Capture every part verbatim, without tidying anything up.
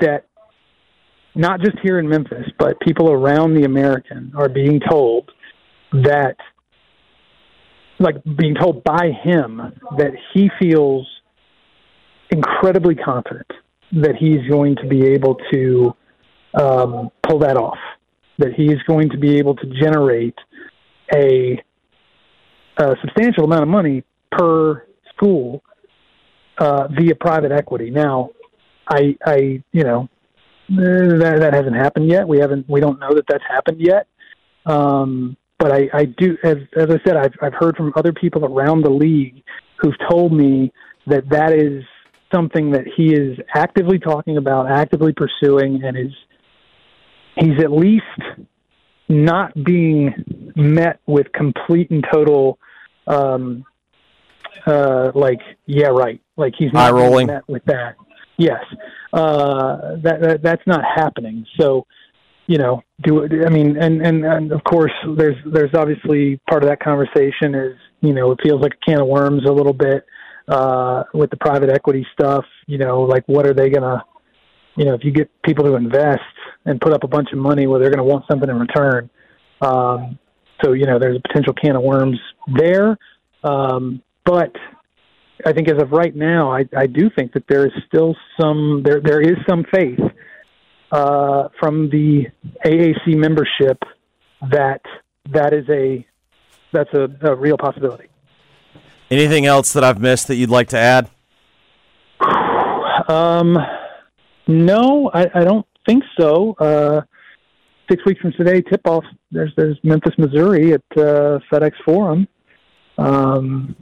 that not just here in Memphis, but people around the American are being told that, like being told by him that he feels incredibly confident that he's going to be able to um, pull that off, that he is going to be able to generate a, a substantial amount of money per school uh, via private equity. Now, I, I, you know, that, that hasn't happened yet. We haven't, we don't know that that's happened yet. Um, but I, I do, as, as I said, I've, I've heard from other people around the league who've told me that that is something that he is actively talking about, actively pursuing, and is, he's at least not being met with complete and total, um, uh, like, yeah, right. Like he's not being met with that. Yes. Uh, that, that, that's not happening. So, you know, do I mean, and, and, and of course there's, there's obviously part of that conversation is, you know, it feels like a can of worms a little bit, uh, with the private equity stuff, you know, like what are they going to, you know, if you get people to invest and put up a bunch of money, well, they're going to want something in return. Um, so, you know, there's a potential can of worms there. Um, but I think as of right now, I, I do think that there is still some, there, there is some faith, uh, from the A A C membership that that is a, that's a, a real possibility. Anything else that I've missed that you'd like to add? Um, no, I, I don't think so. Uh, six weeks from today, tip-off, there's, there's Memphis, Missouri at uh, FedEx Forum. Um,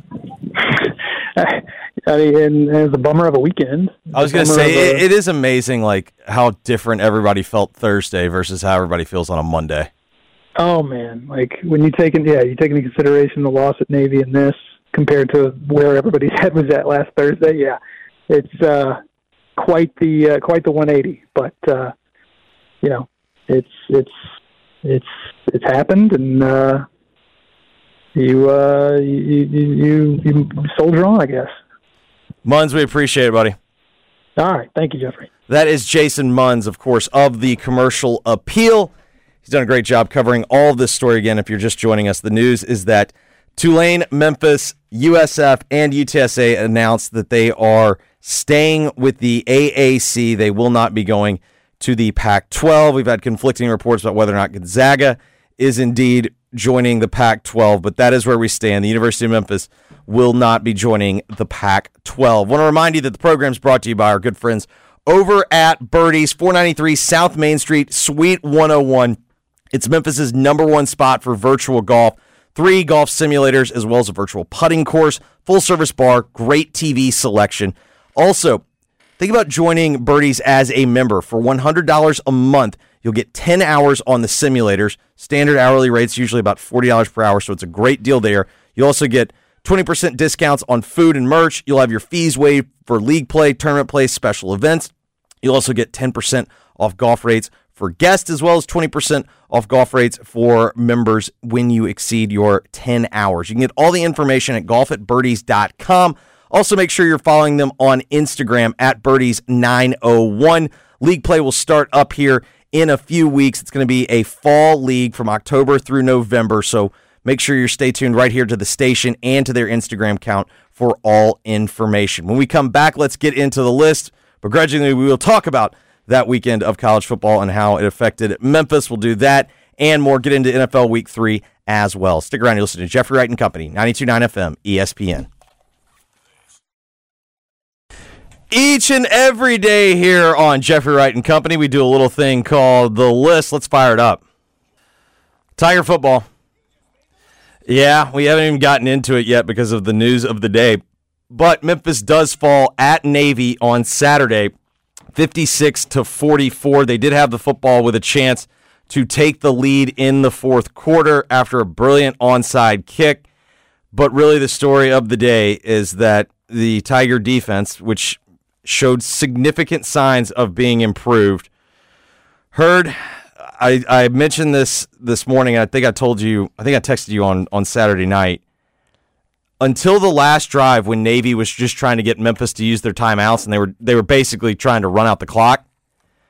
I mean, and, and it's a bummer of a weekend. I was going to say, a, it, it is amazing like how different everybody felt Thursday versus how everybody feels on a Monday. Oh, man. Like, when you take in, yeah, you take into consideration the loss at Navy and this compared to where everybody's head was at last Thursday, yeah, it's uh, quite the uh, quite the one eighty. But, uh, you know, it's, it's, it's, it's happened, and, uh, You, uh, you, you, you soldier on, I guess. Munz, we appreciate it, buddy. All right. Thank you, Jeffrey. That is Jason Munz, of course, of the Commercial Appeal. He's done a great job covering all of this story. Again, if you're just joining us, the news is that Tulane, Memphis, U S F, and U T S A announced that they are staying with the A A C. They will not be going to the Pac twelve. We've had conflicting reports about whether or not Gonzaga is indeed joining the Pac twelve, but that is where we stand. The University of Memphis will not be joining the Pac twelve. I want to remind you that the program is brought to you by our good friends over at Birdies, four ninety-three South Main Street, Suite one oh one. It's Memphis's number one spot for virtual golf. Three golf simulators, as well as a virtual putting course, full-service bar, great T V selection. Also, think about joining Birdies as a member. For one hundred dollars a month, you'll get ten hours on the simulators. Standard hourly rates usually about forty dollars per hour, so it's a great deal there. You'll also get twenty percent discounts on food and merch. You'll have your fees waived for league play, tournament play, special events. You'll also get ten percent off golf rates for guests, as well as twenty percent off golf rates for members when you exceed your ten hours. You can get all the information at golf at birdies dot com. Also, make sure you're following them on Instagram at birdies nine oh one. League play will start up here in a few weeks. It's going to be a fall league from October through November, so make sure you stay tuned right here to the station and to their Instagram account for all information. When we come back, let's get into the list. Begrudgingly, we will talk about that weekend of college football and how it affected Memphis. We'll do that and more. Get into N F L Week three as well. Stick around. You're listening to Jeffrey Wright and Company, ninety-two point nine F M, E S P N. Each and every day here on Jeffrey Wright and Company, we do a little thing called The List. Let's fire it up. Tiger football. Yeah, we haven't even gotten into it yet because of the news of the day. But Memphis does fall at Navy on Saturday, fifty-six to forty-four. They did have the football with a chance to take the lead in the fourth quarter after a brilliant onside kick. But really the story of the day is that the Tiger defense, which showed significant signs of being improved. Heard, I, I mentioned this this morning. I think I told you, I think I texted you on, on Saturday night. Until the last drive when Navy was just trying to get Memphis to use their timeouts and they were they were basically trying to run out the clock,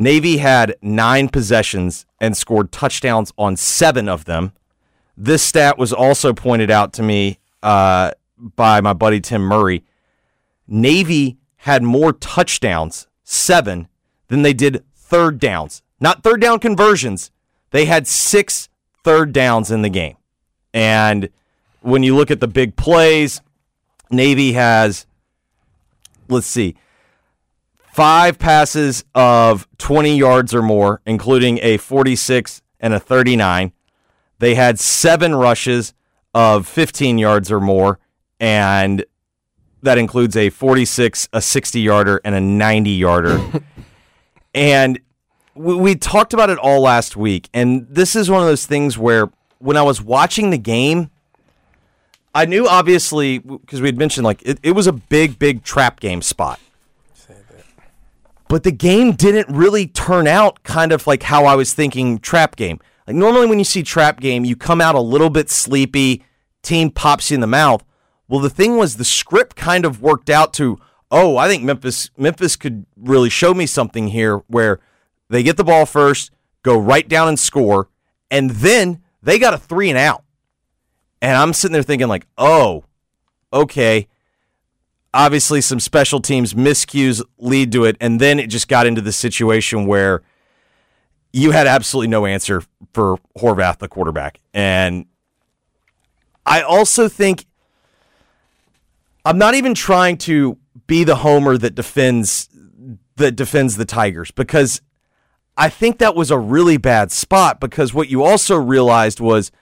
Navy had nine possessions and scored touchdowns on seven of them. This stat was also pointed out to me uh, by my buddy Tim Murray. Navy had more touchdowns, seven, than they did third downs. Not third down conversions. They had six third downs in the game. And when you look at the big plays, Navy has, let's see, five passes of twenty yards or more, including a forty-six and a thirty-nine. They had seven rushes of fifteen yards or more, and that includes a forty-six, a sixty-yarder, and a ninety-yarder. And we, we talked about it all last week, and this is one of those things where when I was watching the game, I knew obviously, because we had mentioned, like, it, it was a big, big trap game spot. But the game didn't really turn out kind of like how I was thinking trap game. Like normally when you see trap game, you come out a little bit sleepy, team pops you in the mouth. Well, the thing was the script kind of worked out to, oh, I think Memphis Memphis could really show me something here where they get the ball first, go right down and score, and then they got a three and out. And I'm sitting there thinking like, oh, okay. Obviously, some special teams miscues lead to it, and then it just got into the situation where you had absolutely no answer for Horvath, the quarterback. And I also think I'm not even trying to be the homer that defends that defends the Tigers, because I think that was a really bad spot, because what you also realized was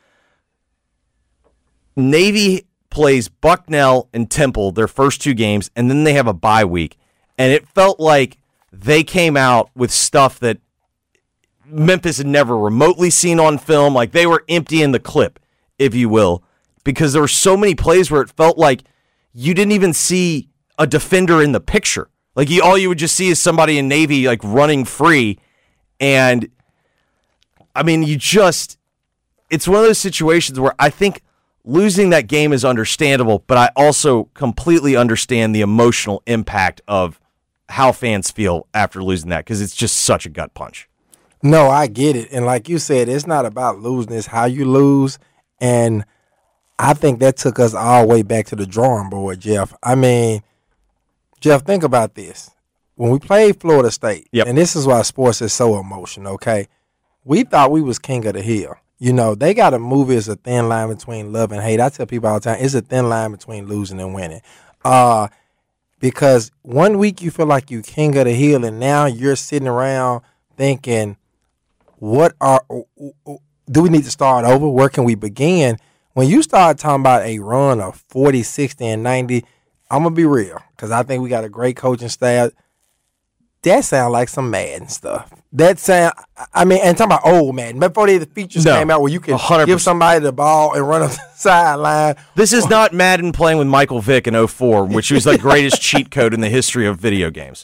Navy plays Bucknell and Temple their first two games, and then they have a bye week. And it felt like they came out with stuff that Memphis had never remotely seen on film. Like they were emptying the clip, if you will, because there were so many plays where it felt like you didn't even see a defender in the picture. Like you, all you would just see is somebody in Navy like running free. And I mean, you just, it's one of those situations where I think losing that game is understandable, but I also completely understand the emotional impact of how fans feel after losing that, because it's just such a gut punch. No, I get it. And like you said, it's not about losing, it's how you lose. And I think that took us all the way back to the drawing board, Jeff. I mean, Jeff, think about this. When we played Florida State, yep. and this is why sports is so emotional, okay? We thought we was king of the hill. You know, they got a movie, it's a thin line between love and hate. I tell people all the time, it's a thin line between losing and winning. Uh, because one week you feel like you king of the hill, and now you're sitting around thinking, what are, do we need to start over? Where can we begin? When you start talking about a run of forty, sixty, and ninety, I'm going to be real, because I think we got a great coaching staff. That sound like some Madden stuff. That sound, I mean, and talking about old Madden. Before the features no, came out where you can one hundred percent give somebody the ball and run up the sideline. This is not Madden playing with Michael Vick in oh four, which was the greatest cheat code in the history of video games.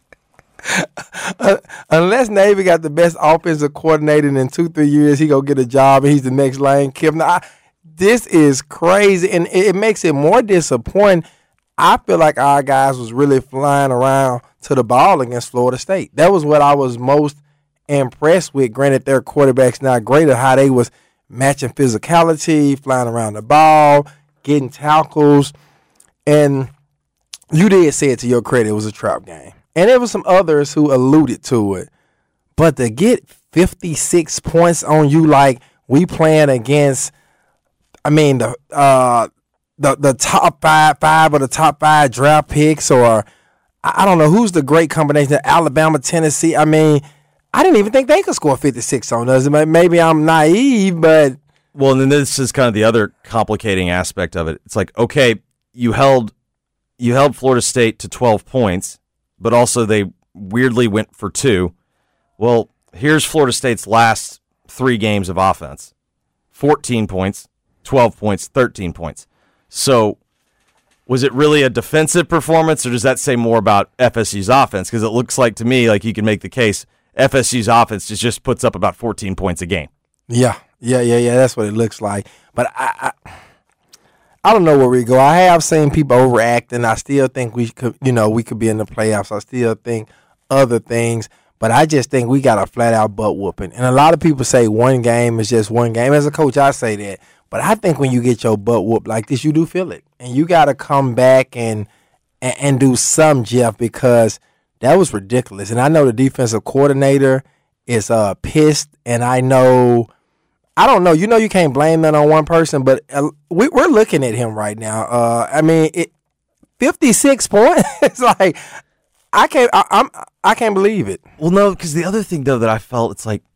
Uh, unless Navy got the best offensive coordinator in two, three years, he go get a job and he's the next Lane Kiffin. I, this is crazy, and it, it makes it more disappointing. I feel like our guys was really flying around to the ball against Florida State. That was what I was most impressed with. Granted, their quarterback's not great at how they was matching physicality, flying around the ball, getting tackles. And you did say it to your credit, it was a trap game. And there was some others who alluded to it. But to get fifty-six points on you like we playing against, I mean, the uh, the the top five, five of the top five draft picks, or I don't know who's the great combination, Alabama, Tennessee. I mean, I didn't even think they could score fifty-six on us. Maybe I'm naive, but. Well, and then this is kind of the other complicating aspect of it. It's like, okay, you held you held Florida State to twelve points, but also they weirdly went for two. Well, here's Florida State's last three games of offense. fourteen points, twelve points, thirteen points. So was it really a defensive performance, or does that say more about F S U's offense? Because it looks like to me like you can make the case F S U's offense just, just puts up about fourteen points a game. Yeah, yeah, yeah, yeah. That's what it looks like. But I, I, I don't know where we go. I have seen people overacting. I still think we could, you know, we could be in the playoffs. I still think other things. But I just think we got a flat-out butt whooping. And a lot of people say one game is just one game. As a coach, I say that. But I think when you get your butt whooped like this, you do feel it. And you got to come back and, and and do some, Jeff, because that was ridiculous. And I know the defensive coordinator is uh, pissed. And I know, I don't know. You know you can't blame that on one person. But uh, we, we're looking at him right now. Uh, I mean, it, fifty-six points. It's like, I can't, I, I'm, I can't believe it. Well, no, because the other thing, though, that I felt, it's like,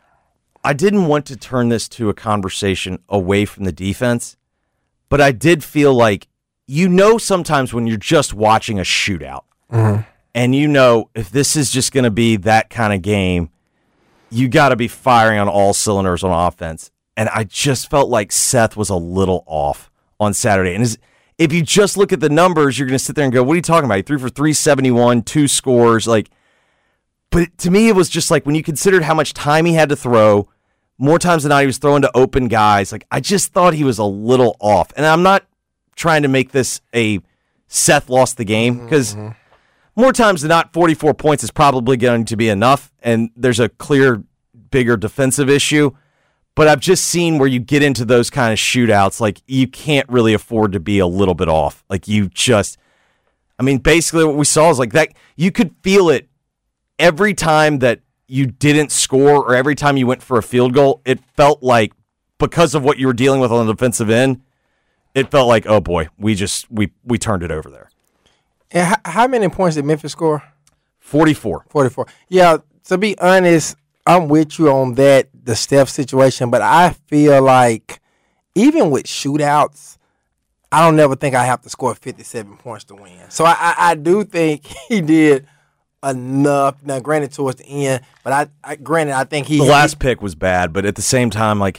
I didn't want to turn this to a conversation away from the defense, but I did feel like, you know, sometimes when you're just watching a shootout, mm-hmm. and you know, if this is just going to be that kind of game, you got to be firing on all cylinders on offense. And I just felt like Seth was a little off on Saturday. And if you just look at the numbers, you're going to sit there and go, what are you talking about? He threw for three seventy-one, two scores, like. But to me, it was just like when you considered how much time he had to throw, more times than not, he was throwing to open guys. Like, I just thought he was a little off. And I'm not trying to make this a Seth lost the game, because mm-hmm. more times than not, forty-four points is probably going to be enough. And there's a clear, bigger defensive issue. But I've just seen where you get into those kind of shootouts, like, you can't really afford to be a little bit off. Like, you just, I mean, basically what we saw is like that. You could feel it. Every time that you didn't score or every time you went for a field goal, it felt like, because of what you were dealing with on the defensive end, it felt like, oh boy, we just we we turned it over there. And how, how many points did Memphis score? forty-four. forty-four. Yeah, to be honest, I'm with you on that, the Steph situation, but I feel like even with shootouts, I don't never think I have to score fifty-seven points to win. So I, I, I do think he did enough. Now, granted, towards the end, but I, I granted, I think he the had, last pick was bad, but at the same time, like,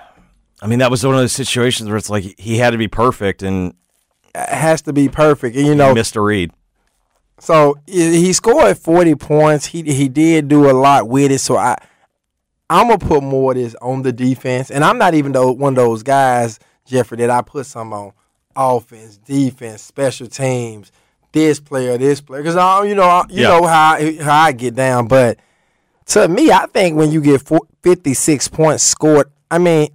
I mean, that was one of those situations where it's like he had to be perfect, and it has to be perfect, and you know, missed a read. So he scored forty points. He he did do a lot with it. So I I'm gonna put more of this on the defense, and I'm not even though one of those guys, Jeffrey, that I put some on offense, defense, special teams. This player, this player, because I, you know, you yeah. know how I, how I get down. But to me, I think when you get fifty-six points scored, I mean,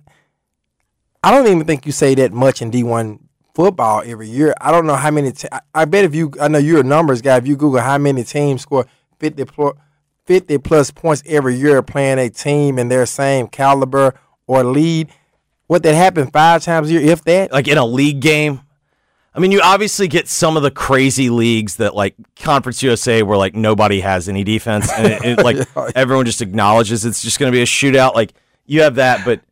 I don't even think you say that much in D one football every year. I don't know how many. Te- I bet if you, I know you're a numbers guy. If you Google how many teams score fifty, fifty plus points every year playing a team in their same caliber or lead, what that happen five times a year, if that, like in a league game. I mean, you obviously get some of the crazy leagues that, like Conference U S A, where like nobody has any defense, and it, it, like yeah. everyone just acknowledges it's just going to be a shootout. Like you have that, but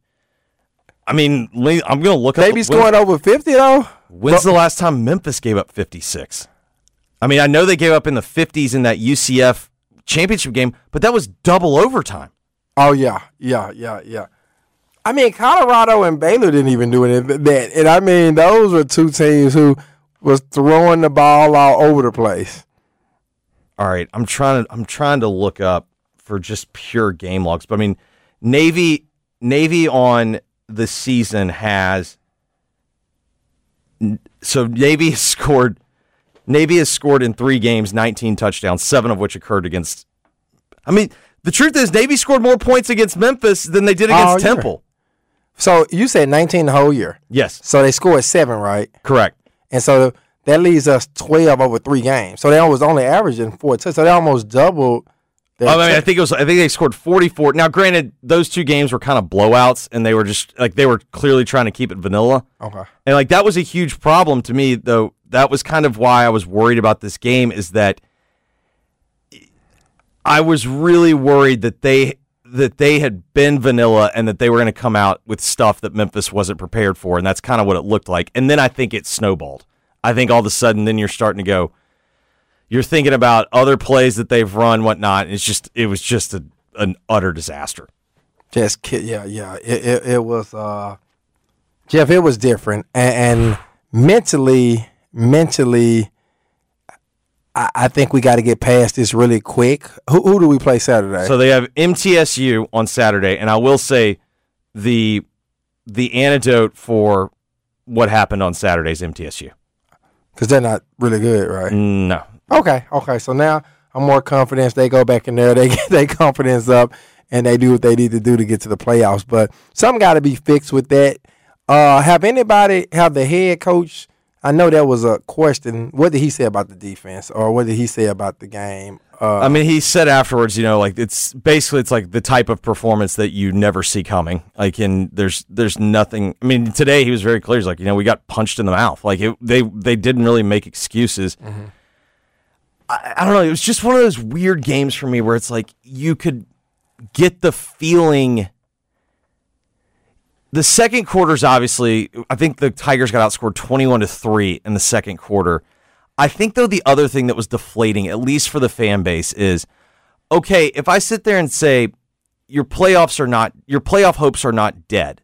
I mean, I'm going to look up. Maybe scoring over fifty though. When's the last time Memphis gave up fifty-six? I mean, I know they gave up in the fifties in that U C F championship game, but that was double overtime. Oh yeah, yeah, yeah, yeah. I mean, Colorado and Baylor didn't even do it that, and I mean, those were two teams who was throwing the ball all over the place. All right, I'm trying to I'm trying to look up for just pure game logs, but I mean, Navy Navy on the season has so Navy has scored Navy has scored in three games, nineteen touchdowns, seven of which occurred against. I mean, the truth is, Navy scored more points against Memphis than they did against oh, Temple. So you said nineteen the whole year. Yes. So they scored seven, right? Correct. And so that leaves us twelve over three games. So they was only averaging four. So they almost doubled. I mean, I think it was. I think they scored forty-four. Now, granted, those two games were kind of blowouts, and they were just like they were clearly trying to keep it vanilla. Okay. And like that was a huge problem to me, though. That was kind of why I was worried about this game. Is that I was really worried that they that they had been vanilla and that they were going to come out with stuff that Memphis wasn't prepared for, and that's kind of what it looked like. And then I think it snowballed. I think all of a sudden, then you're starting to go. You're thinking about other plays that they've run, whatnot. And it's just, it was just a, an utter disaster. Just yeah, yeah. It it, it was, uh, Jeff. It was different, and, and mentally, mentally, I, I think we got to get past this really quick. Who who do we play Saturday? So they have M T S U on Saturday, and I will say, the the antidote for what happened on Saturday is M T S U because they're not really good, right? No. Okay, okay. So now, I'm more confident they go back in there, they get their confidence up, and they do what they need to do to get to the playoffs. But something got to be fixed with that. Uh, have anybody, have the head coach, I know that was a question, what did he say about the defense, or what did he say about the game? Uh, I mean, he said afterwards, you know, like it's basically it's like the type of performance that you never see coming. Like, and there's there's nothing. I mean, today he was very clear. He's like, you know, we got punched in the mouth. Like it, they they didn't really make excuses. Mm-hmm. I, I don't know. It was just one of those weird games for me where it's like you could get the feeling. The second quarter's obviously, I think the Tigers got outscored twenty-one to three in the second quarter. I think, though, the other thing that was deflating, at least for the fan base, is, okay, if I sit there and say your playoffs are not, your playoff hopes are not dead,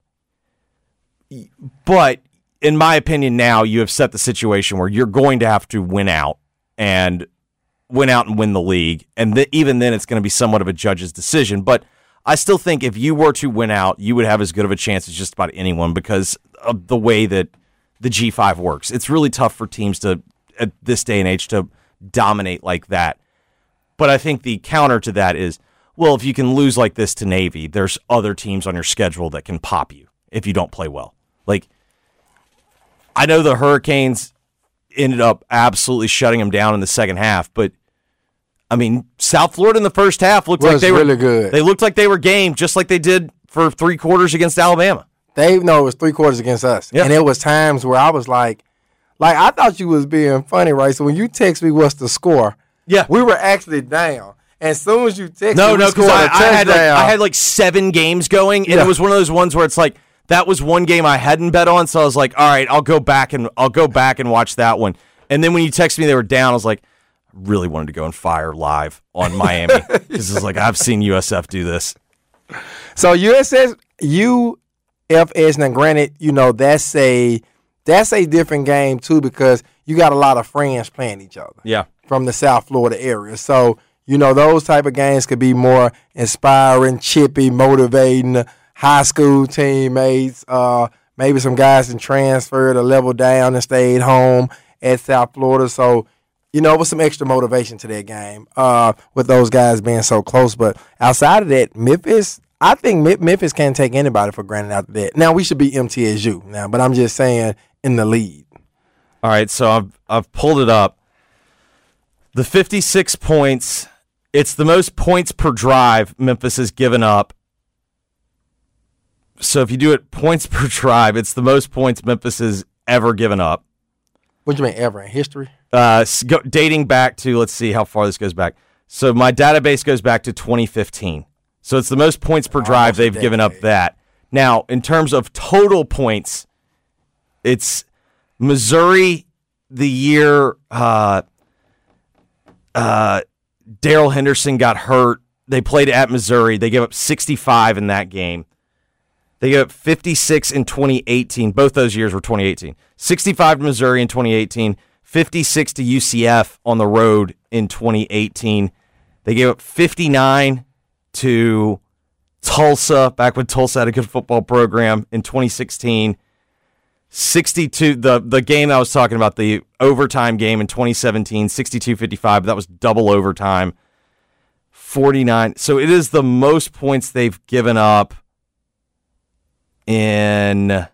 but in my opinion now you have set the situation where you're going to have to win out and win out and win the league, and th- even then it's going to be somewhat of a judge's decision, but I still think if you were to win out, you would have as good of a chance as just about anyone because of the way that the G five works. It's really tough for teams to, at this day and age, to dominate like that. But I think the counter to that is, well, if you can lose like this to Navy, there's other teams on your schedule that can pop you if you don't play well. Like, I know the Hurricanes ended up absolutely shutting them down in the second half, but I mean, South Florida in the first half looked was like they really were good. They looked like they were game, just like they did for three quarters against Alabama. They no, it was three quarters against us, yeah. And it was times where I was like, like I thought you was being funny, right? So when you text me what's the score, yeah, we were actually down. And as soon as you text no, me, no, because I, I had like, I I had like seven games going, and yeah. it was one of those ones where it's like that was one game I hadn't bet on, so I was like, all right, I'll go back and I'll go back and watch that one. And then when you texted me they were down, I was like, really wanted to go and fire live on Miami because it's like I've seen U S F do this. So U S S, U F S, now granted, you know that's a that's a different game too because you got a lot of friends playing each other. Yeah, from the South Florida area. So you know those type of games could be more inspiring, chippy, motivating. High school teammates, uh, maybe some guys can transfer to level down and stayed home at South Florida. So. You know, with some extra motivation to that game uh, with those guys being so close. But outside of that, Memphis, I think Memphis can't take anybody for granted after that. Now, we should be M T S U now, but I'm just saying in the lead. All right, so I've, I've pulled it up. The fifty-six points, it's the most points per drive Memphis has given up. So if you do it points per drive, it's the most points Memphis has ever given up. What do you mean ever in history? Uh, go, dating back to, let's see how far this goes back. So my database goes back to twenty fifteen. So it's the most points per drive Almost they've given up that. Now, in terms of total points, it's Missouri the year uh, uh, Darrell Henderson got hurt. They played at Missouri. They gave up sixty-five in that game. They gave up fifty-six in twenty eighteen. Both those years were twenty eighteen. sixty-five to Missouri in twenty eighteen. fifty-six to U C F on the road in twenty eighteen. They gave up fifty-nine to Tulsa, back when Tulsa had a good football program in twenty sixteen. sixty-two, the, the game I was talking about, the overtime game in twenty seventeen, sixty-two fifty-five. That was double overtime. forty-nine. So it is the most points they've given up in,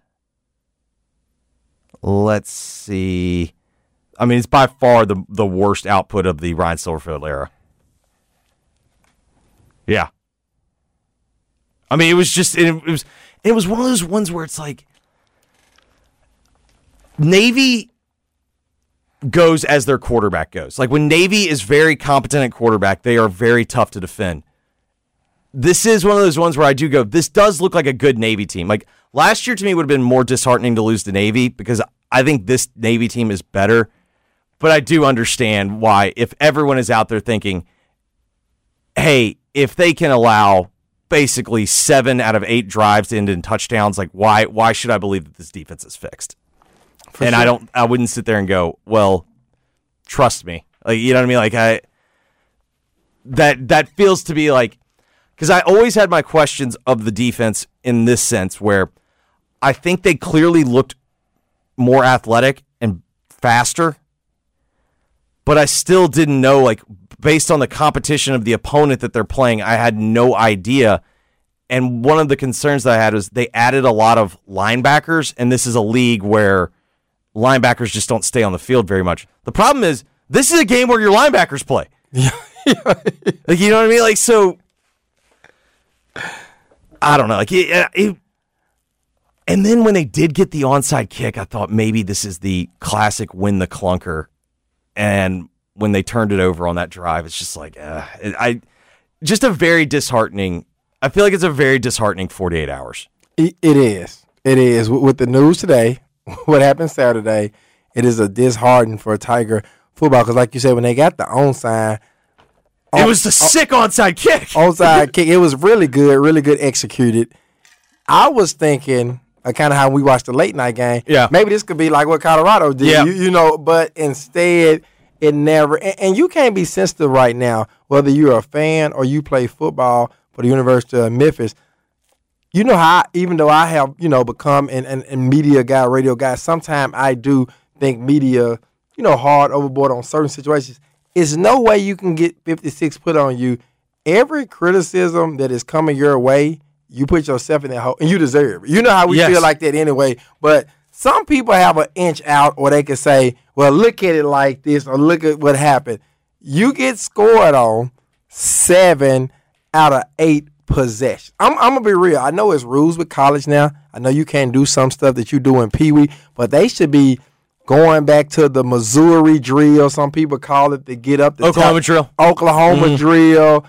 let's see. I mean, it's by far the the worst output of the Ryan Silverfield era. Yeah. I mean, it was just it, it was it was one of those ones where it's like Navy goes as their quarterback goes. Like when Navy is very competent at quarterback, they are very tough to defend. This is one of those ones where I do go, this does look like a good Navy team. Like last year to me would have been more disheartening to lose to Navy because I think this Navy team is better. But I do understand why, if everyone is out there thinking, hey, if they can allow basically seven out of eight drives to end in touchdowns, like why why should I believe that this defense is fixed? For and sure. I don't I wouldn't sit there and go, well, trust me. Like you know what I mean? Like I that that feels to be like, because I always had my questions of the defense in this sense where I think they clearly looked more athletic and faster. But I still didn't know, like, based on the competition of the opponent that they're playing, I had no idea. And one of the concerns that I had was they added a lot of linebackers, and this is a league where linebackers just don't stay on the field very much. The problem is this is a game where your linebackers play. Like, you know what I mean? Like, so I don't know. Like, it, it, and then when they did get the onside kick, I thought maybe this is the classic win the clunker. And when they turned it over on that drive, it's just like, uh, I just a very disheartening. I feel like it's a very disheartening forty-eight hours. It, it is. It is. With, with the news today, what happened Saturday, it is a disheartening for Tiger football because, like you said, when they got the onside, it was the sick onside kick. Onside kick. It was really good, really good executed. I was thinking, uh, kind of how we watched the late night game. Yeah. Maybe this could be like what Colorado did. Yeah. You, you know, but instead, it never. And, and you can't be sensitive right now, whether you're a fan or you play football for the University of Memphis. You know how, I, even though I have, you know, become an, an, an media guy, radio guy, sometimes I do think media, you know, hard overboard on certain situations. There's no way you can get fifty-six put on you. Every criticism that is coming your way, you put yourself in that hole, and you deserve it. You know how we Yes. feel like that anyway. But some people have an inch out, or they can say, well, look at it like this, or look at what happened. You get scored on seven out of eight possessions. I'm, I'm going to be real. I know it's rules with college now. I know you can't do some stuff that you do in Pee Wee, but they should be going back to the Missouri drill. Some people call it the get up the Oklahoma top. drill. Oklahoma Mm-hmm. drill.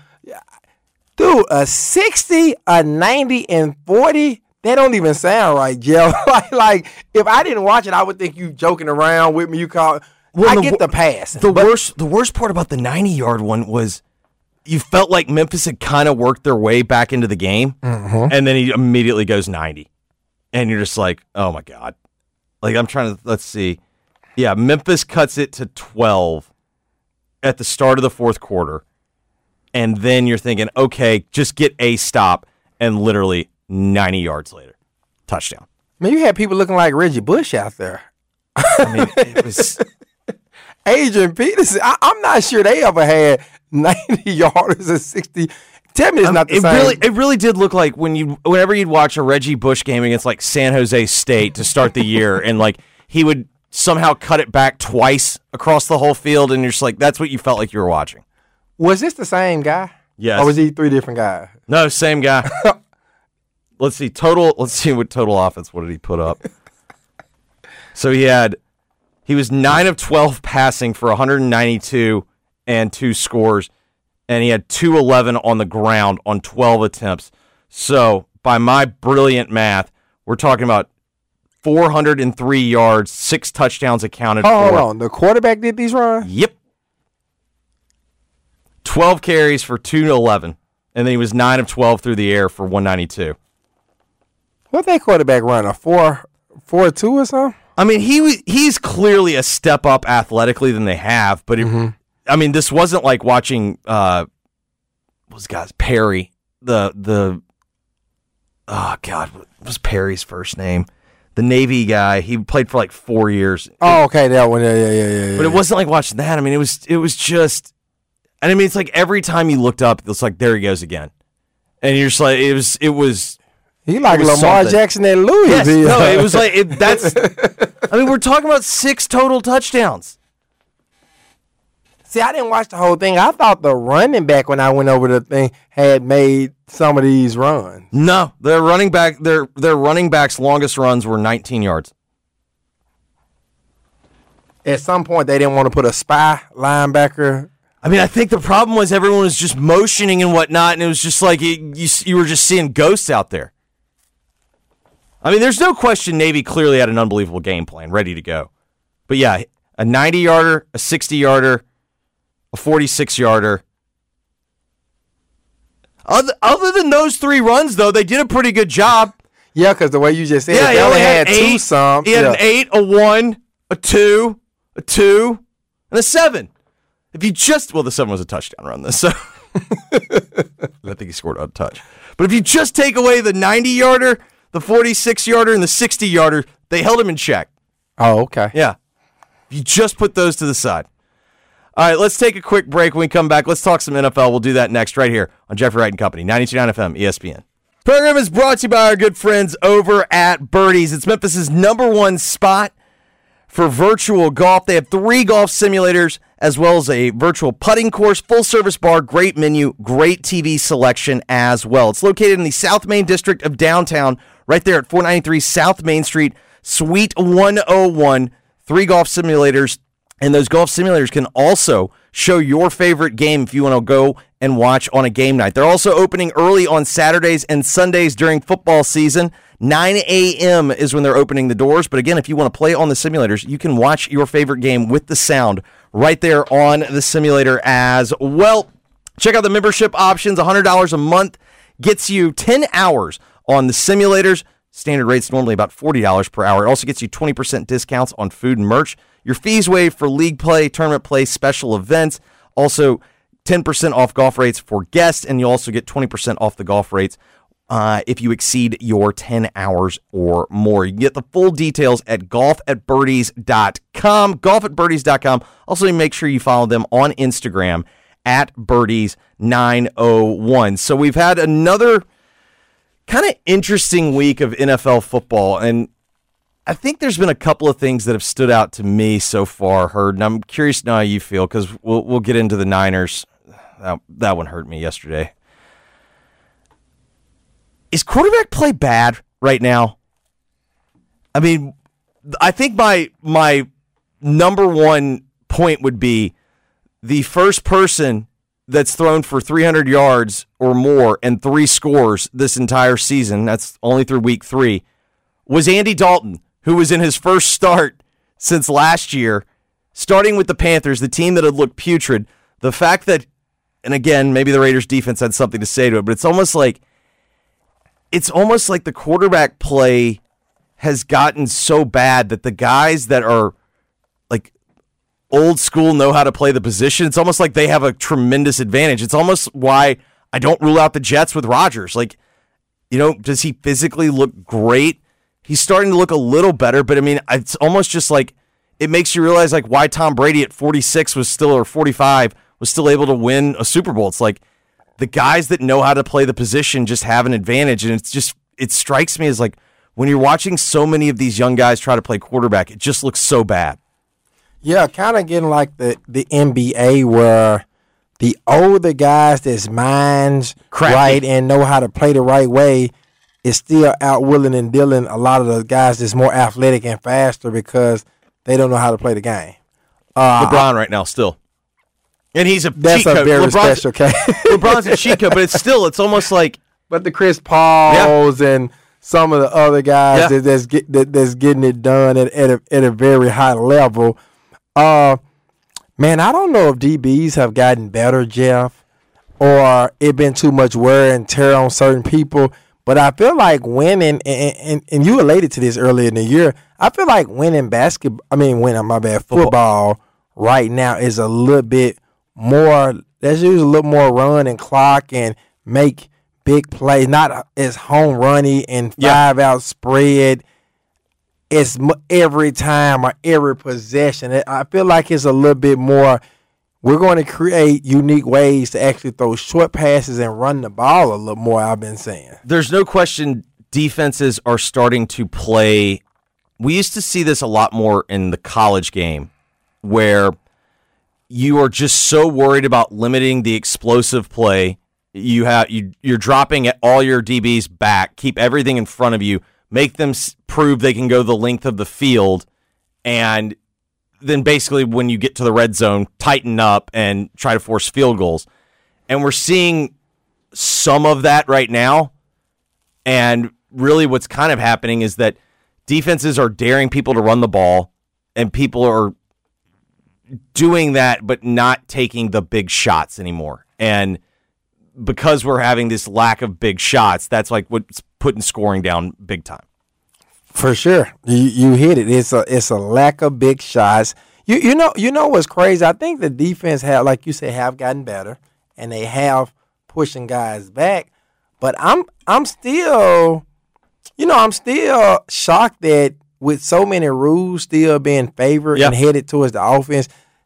Dude, a sixty, a ninety, and forty, that don't even sound right, Joe. like, like, if I didn't watch it, I would think you joking around with me. You call Well, I the get wor- the pass. The but- worst, the worst part about the ninety-yard one was you felt like Memphis had kind of worked their way back into the game, Mm-hmm. and then he immediately goes ninety, and you're just like, oh my god! Like I'm trying to let's see, yeah, Memphis cuts it to twelve at the start of the fourth quarter, and then you're thinking, okay, just get a stop, and literally ninety yards later, touchdown. Man, you had people looking like Reggie Bush out there. I mean, it was. Adrian Peterson, I, I'm not sure they ever had ninety yarders and sixty. Tell me it's not the it same. really, it really did look like when you, whenever you'd watch a Reggie Bush game against like San Jose State to start the year, and like he would somehow cut it back twice across the whole field, and you're just like, that's what you felt like you were watching. Was this the same guy? Yes. Or was he three different guys? No, same guy. Let's see total. Let's see what total offense. What did he put up? So he had, he was nine of twelve passing for one hundred ninety-two and two scores, and he had two eleven on the ground on twelve attempts. So by my brilliant math, we're talking about four hundred three yards, six touchdowns accounted Oh, for. hold on. The quarterback did these runs? Yep. twelve carries for two eleven, and then he was nine of twelve through the air for one ninety-two. What that quarterback run? A four, four two or something? I mean, he was- he's clearly a step up athletically than they have, but it, Mm-hmm. I mean, this wasn't like watching uh, what was guys Perry, the the oh god, what was Perry's first name? The Navy guy. He played for like four years. Oh, okay, that one. Yeah, yeah, yeah, yeah. But it wasn't like watching that. I mean, it was it was just, and I mean, it's like every time you looked up, it's like there he goes again, and you're just like it was it was. He like it was Lamar something. Jackson at Louisville. Yes, no, it was like it, that's. I mean, we're talking about six total touchdowns. See, I didn't watch the whole thing. I thought the running back when I went over the thing had made some of these runs. No, their running back, their their running back's longest runs were nineteen yards. At some point, they didn't want to put a spy linebacker. I mean, I think the problem was everyone was just motioning and whatnot, and it was just like it, you you were just seeing ghosts out there. I mean, there's no question Navy clearly had an unbelievable game plan ready to go. But yeah, a ninety-yarder, a sixty-yarder, a forty-six-yarder. Other, other than those three runs, though, they did a pretty good job. Yeah, because the way you just said Yeah, it, he they only only had had two eight. some. He had yeah. an eight, a one, a two, a two, and a seven. If you just, well, the seven was a touchdown run, this, so I think he scored a touch. But if you just take away the ninety-yarder, the forty-six-yarder, and the sixty-yarder, they held him in check. Oh, okay. Yeah. If you just put those to the side. All right, let's take a quick break. When we come back, let's talk some N F L. We'll do that next right here on Jeffrey Wright and Company, ninety-two point nine F M, E S P N. Program is brought to you by our good friends over at Birdies. It's Memphis's number one spot for virtual golf. They have three golf simulators as well as a virtual putting course, full-service bar, great menu, great T V selection as well. It's located in the South Main district of downtown, right there at four ninety-three South Main Street, Suite one oh one. Three golf simulators, and those golf simulators can also show your favorite game if you want to go and watch on a game night. They're also opening early on Saturdays and Sundays during football season. nine a.m. is when they're opening the doors. But again, if you want to play on the simulators, you can watch your favorite game with the sound right there on the simulator as well. Check out the membership options. one hundred dollars a month gets you ten hours on the simulators. Standard rate's normally about forty dollars per hour. It also gets you twenty percent discounts on food and merch. Your fees waived for league play, tournament play, special events. Also, ten percent off golf rates for guests, and you'll also get twenty percent off the golf rates uh, if you exceed your ten hours or more. You can get the full details at golf at birdies dot com. golf at birdies dot com. Also, make sure you follow them on Instagram at birdies nine oh one. So we've had another kind of interesting week of N F L football, and I think there's been a couple of things that have stood out to me so far, Herd, and I'm curious to know how you feel, because we'll we'll get into the Niners. That, that one hurt me yesterday. Is quarterback play bad right now? I mean, I think my my number one point would be the first person that's thrown for three hundred yards or more and three scores this entire season, that's only through week three, was Andy Dalton, who was in his first start since last year, starting with the Panthers, the team that had looked putrid. The fact that, and again, maybe the Raiders defense had something to say to it, but it's almost like it's almost like the quarterback play has gotten so bad that the guys that are like old school know how to play the position. It's almost like they have a tremendous advantage. It's almost why I don't rule out the Jets with Rodgers. Like, you know, does he physically look great? He's starting to look a little better, but I mean, it's almost just like it makes you realize like why Tom Brady at forty-six was still, or forty-five, was still able to win a Super Bowl. It's like the guys that know how to play the position just have an advantage, and it's just, it strikes me as like when you're watching so many of these young guys try to play quarterback, it just looks so bad. Yeah, kind of getting like the, the N B A where the older guys that's minds Crappy. right and know how to play the right way is still out willing and dealing a lot of the guys that's more athletic and faster because they don't know how to play the game. Uh, LeBron right now still. And he's a That's cheat a code. very LeBron's, special case. LeBron's a cheat code, but it's still, it's almost like. But the Chris Pauls yeah. and some of the other guys yeah. that, that's get, that, that's getting it done at, at, a, at a very high level. Uh, man, I don't know if D Bs have gotten better, Jeff, or it been too much wear and tear on certain people. But I feel like winning, and, and, and you related to this earlier in the year, I feel like winning basketball, I mean, winning, my bad, football right now is a little bit more, let's use a little more run and clock and make big plays, not as home runny and five yeah. out spread. It's every time or every possession. I feel like it's a little bit more, we're going to create unique ways to actually throw short passes and run the ball a little more, I've been saying. There's no question defenses are starting to play. We used to see this a lot more in the college game where you are just so worried about limiting the explosive play. You have, you, you're dropping all your D Bs back, keep everything in front of you, make them prove they can go the length of the field, and then basically when you get to the red zone, tighten up and try to force field goals. And we're seeing some of that right now. And really what's kind of happening is that defenses are daring people to run the ball, and people are doing that but not taking the big shots anymore. And because we're having this lack of big shots, that's like what's putting scoring down big time. For sure, you you hit it. It's a it's a lack of big shots. You you know you know what's crazy? I think the defense have, like you said, have gotten better, and they have pushing guys back. But I'm I'm still, you know, I'm still shocked that with so many rules still being favored yep. and headed towards the offense,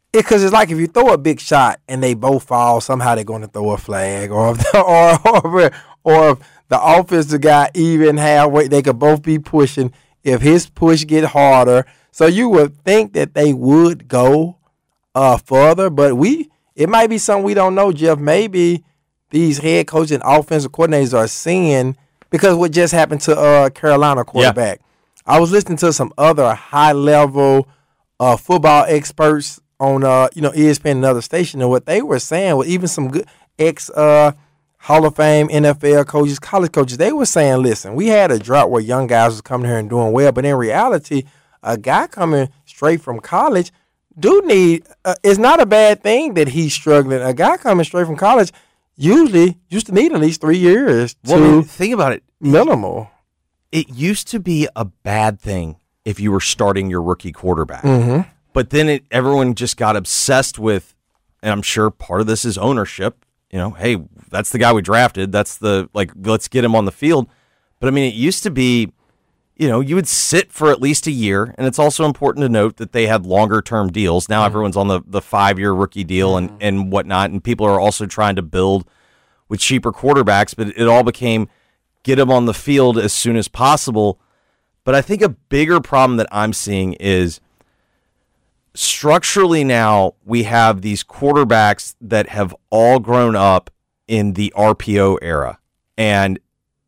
Because it's like if you throw a big shot and they both fall, somehow they're going to throw a flag, or if the, or or or if the offensive guy even halfway, they could both be pushing. If his push get harder, so you would think that they would go uh, further, but we it might be something we don't know, Jeff. Maybe these head coaches and offensive coordinators are seeing, because what just happened to uh, Carolina quarterback. Yeah. I was listening to some other high level uh, football experts on uh, you know, E S P N and another station, and what they were saying was even some good ex uh, Hall of Fame N F L coaches, college coaches, they were saying, listen, we had a drought where young guys was coming here and doing well, but in reality, a guy coming straight from college do need uh, it's not a bad thing that he's struggling. A guy coming straight from college usually used to need at least three years to well, I mean, think about it. Minimal. It used to be a bad thing if you were starting your rookie quarterback. Mm-hmm. But then it, everyone just got obsessed with, and I'm sure part of this is ownership. You know, hey, that's the guy we drafted. That's the, like, let's get him on the field. But, I mean, it used to be, you know, you would sit for at least a year. And it's also important to note that they had longer-term deals. Now mm-hmm. everyone's on the, the five-year rookie deal and, mm-hmm. and whatnot. And people are also trying to build with cheaper quarterbacks. But it all became get him on the field as soon as possible. But I think a bigger problem that I'm seeing is structurally now we have these quarterbacks that have all grown up in the R P O era, and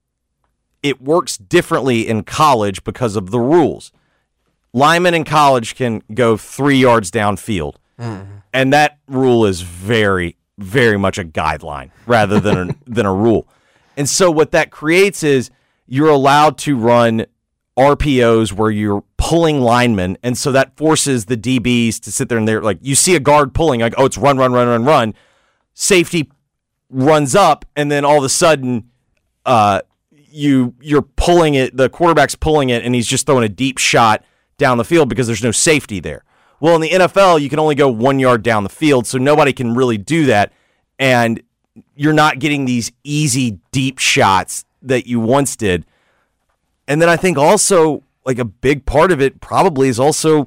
it works differently in college because of the rules. Linemen in college can go three yards downfield, mm-hmm. and that rule is very, very much a guideline rather than a, than a rule. And so what that creates is you're allowed to run R P Os where you're pulling linemen, and so that forces the D Bs to sit there and they're like, you see a guard pulling, like, oh, it's run, run, run, run, run. Safety runs up, and then all of a sudden, uh, you you're pulling it. The quarterback's pulling it, and he's just throwing a deep shot down the field because there's no safety there. Well, in the N F L, you can only go one yard down the field, so nobody can really do that, and you're not getting these easy deep shots that you once did. And then I think also, like, a big part of it probably is also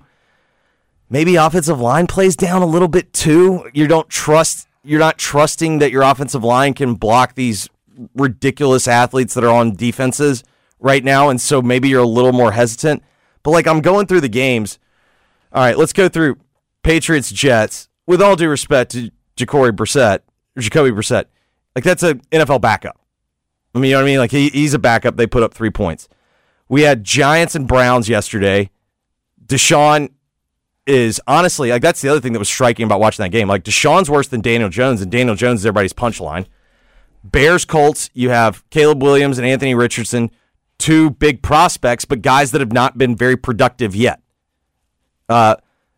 maybe offensive line plays down a little bit too. You don't trust, you're not trusting that your offensive line can block these ridiculous athletes that are on defenses right now. And so maybe you're a little more hesitant. But, like, I'm going through the games. All right, let's go through Patriots, Jets. With all due respect to Jacoby Brissett, or Jacoby Brissett, like, that's an N F L backup. I mean, you know what I mean? Like, he, he's a backup. They put up three points. We had Giants and Browns yesterday. Deshaun is, honestly, like, that's the other thing that was striking about watching that game. Like, Deshaun's worse than Daniel Jones, and Daniel Jones is everybody's punchline. Bears, Colts, you have Caleb Williams and Anthony Richardson, two big prospects, but guys that have not been very productive yet. Uh,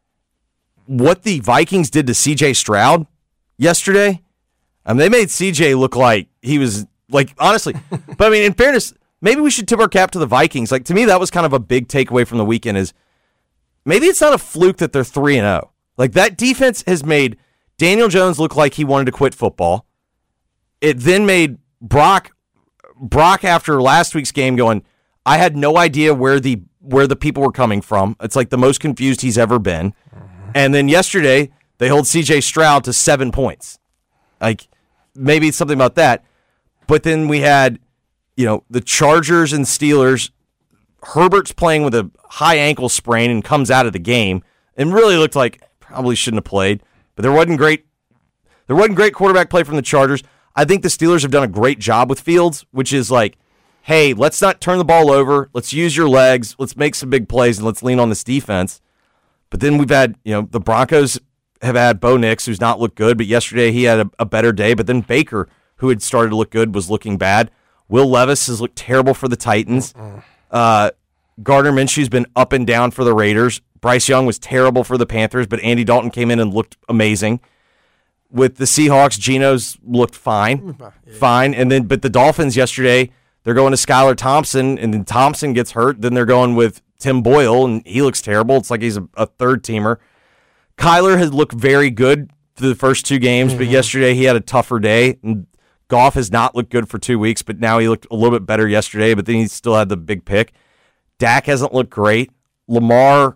what the Vikings did to C J Stroud yesterday, I mean, they made C J look like he was, like, honestly, but I mean, in fairness, maybe we should tip our cap to the Vikings. Like, to me, that was kind of a big takeaway from the weekend is maybe it's not a fluke that they're three and oh. Like, that defense has made Daniel Jones look like he wanted to quit football. It then made Brock, Brock after last week's game going, I had no idea where the where the people were coming from. It's like the most confused he's ever been. Mm-hmm. And then yesterday, they hold C J Stroud to seven points. Like, maybe it's something about that. But then we had, you know, the Chargers and Steelers. Herbert's playing with a high ankle sprain and comes out of the game and really looked like probably shouldn't have played. But there wasn't great there wasn't great quarterback play from the Chargers. I think the Steelers have done a great job with Fields, which is like, hey, let's not turn the ball over. Let's use your legs. Let's make some big plays, and let's lean on this defense. But then we've had, you know, the Broncos have had Bo Nix, who's not looked good, but yesterday he had a, a better day. But then Baker, who had started to look good, was looking bad. Will Levis has looked terrible for the Titans. Uh, Gardner Minshew's been up and down for the Raiders. Bryce Young was terrible for the Panthers, but Andy Dalton came in and looked amazing. With the Seahawks, Geno's looked fine, yeah. fine. And then, but the Dolphins yesterday, they're going to Skylar Thompson, and then Thompson gets hurt. Then they're going with Tim Boyle, and he looks terrible. It's like he's a, a third-teamer. Kyler has looked very good for the first two games, mm-hmm. but yesterday he had a tougher day. And Goff has not looked good for two weeks, but now he looked a little bit better yesterday, but then he still had the big pick. Dak hasn't looked great. Lamar,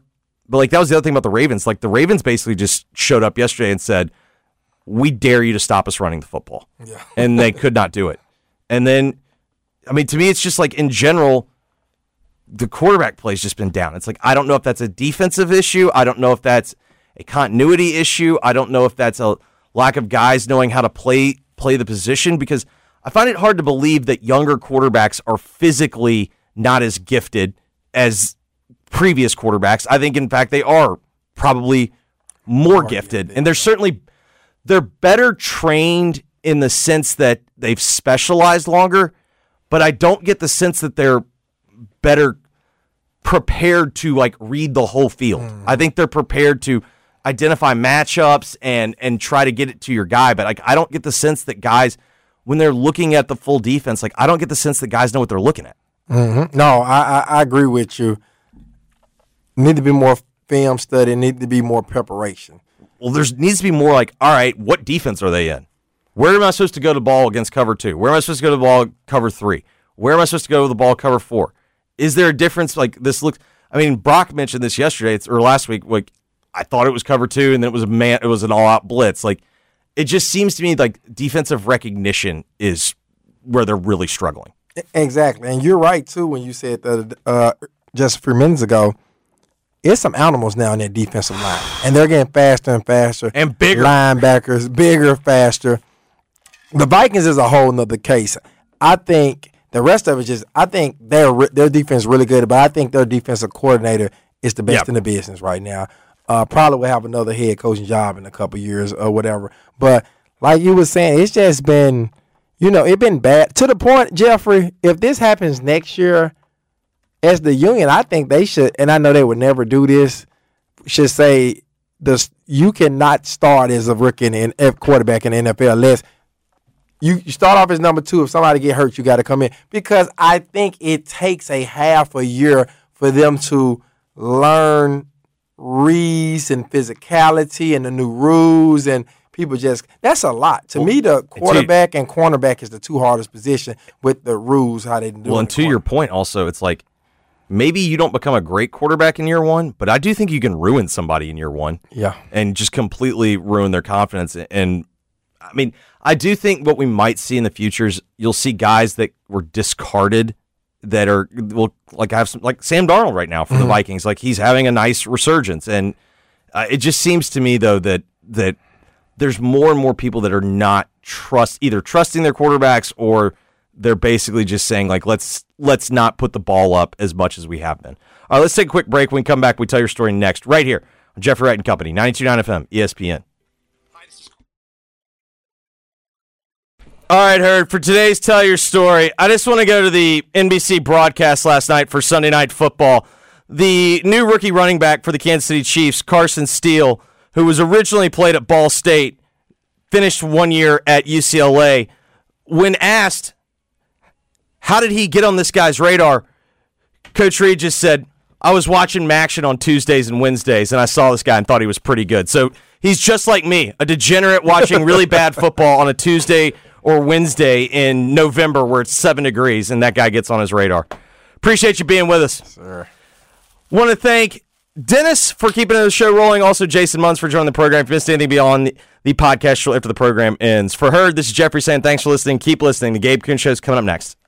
But like that was the other thing about the Ravens. Like the Ravens basically just showed up yesterday and said, we dare you to stop us running the football. Yeah. And they could not do it. And then, I mean, to me, it's just like in general, the quarterback play's just been down. It's like, I don't know if that's a defensive issue. I don't know if that's a continuity issue. I don't know if that's a lack of guys knowing how to play play the position, because I find it hard to believe that younger quarterbacks are physically not as gifted as previous quarterbacks. I think, in fact, they are probably more, more gifted. gifted. And they're certainly they're better trained in the sense that they've specialized longer, but I don't get the sense that they're better prepared to like read the whole field. Mm. I think they're prepared to identify matchups and and try to get it to your guy, but like I don't get the sense that guys, when they're looking at the full defense, like I don't get the sense that guys know what they're looking at. Mm-hmm. No, I, I I agree with you. Need to be more film study. Need to be more preparation. Well, there needs to be more like, all right, what defense are they in? Where am I supposed to go to ball against cover two? Where am I supposed to go to the ball cover three? Where am I supposed to go to the ball cover four? Is there a difference? Like this looks. I mean, Brock mentioned this yesterday it's, or last week. Like I thought it was cover two, and then it was a man. It was an all-out blitz. Like it just seems to me like defensive recognition is where they're really struggling. Exactly, and you're right too when you said that uh, just a few minutes ago. It's some animals now in that defensive line, and they're getting faster and faster and bigger. Linebackers, bigger, faster. The Vikings is a whole nother case. I think the rest of it just. I think their their defense is really good, but I think their defensive coordinator is the best yep. in the business right now. Uh, probably will have another head coaching job in a couple of years or whatever. But like you were saying, it's just been, you know, it's been bad to the point, Jeffrey. If this happens next year, as the union, I think they should, and I know they would never do this, should say this: you cannot start as a rookie in the quarterback in the N F L unless you, you start off as number two. If somebody get hurt, you got to come in, because I think it takes a half a year for them to learn reads and physicality and the new rules, and people just that's a lot to well, me. The quarterback and cornerback is the two hardest position with the rules how they do. Well, and to your point, also, it's like maybe you don't become a great quarterback in year one, but I do think you can ruin somebody in year one. Yeah, and just completely ruin their confidence. And I mean, I do think what we might see in the future is you'll see guys that were discarded that are will like have some like Sam Darnold right now for mm-hmm. the Vikings. Like he's having a nice resurgence, and uh, it just seems to me though that that there's more and more people that are not trust either trusting their quarterbacks, or they're basically just saying like let's let's not put the ball up as much as we have been. All right, let's take a quick break. When we come back, we tell your story next right here on Jeffrey Wright and Company, ninety-two point nine F M, E S P N. All right, Herd, for today's Tell Your Story, I just want to go to the N B C broadcast last night for Sunday Night Football. The new rookie running back for the Kansas City Chiefs, Carson Steele, who was originally played at Ball State, finished one year at U C L A. When asked, how did he get on this guy's radar, Coach Reed just said, I was watching Maction on Tuesdays and Wednesdays, and I saw this guy and thought he was pretty good. So he's just like me, a degenerate watching really bad football on a Tuesday or Wednesday in November where it's seven degrees, and that guy gets on his radar. Appreciate you being with us. Sir. Want to thank Dennis for keeping the show rolling. Also, Jason Munz for joining the program. If you missed anything beyond the, the podcast show after the program ends. For her, this is Jeffrey saying thanks for listening. Keep listening. The Gabe Kuhn Show is coming up next.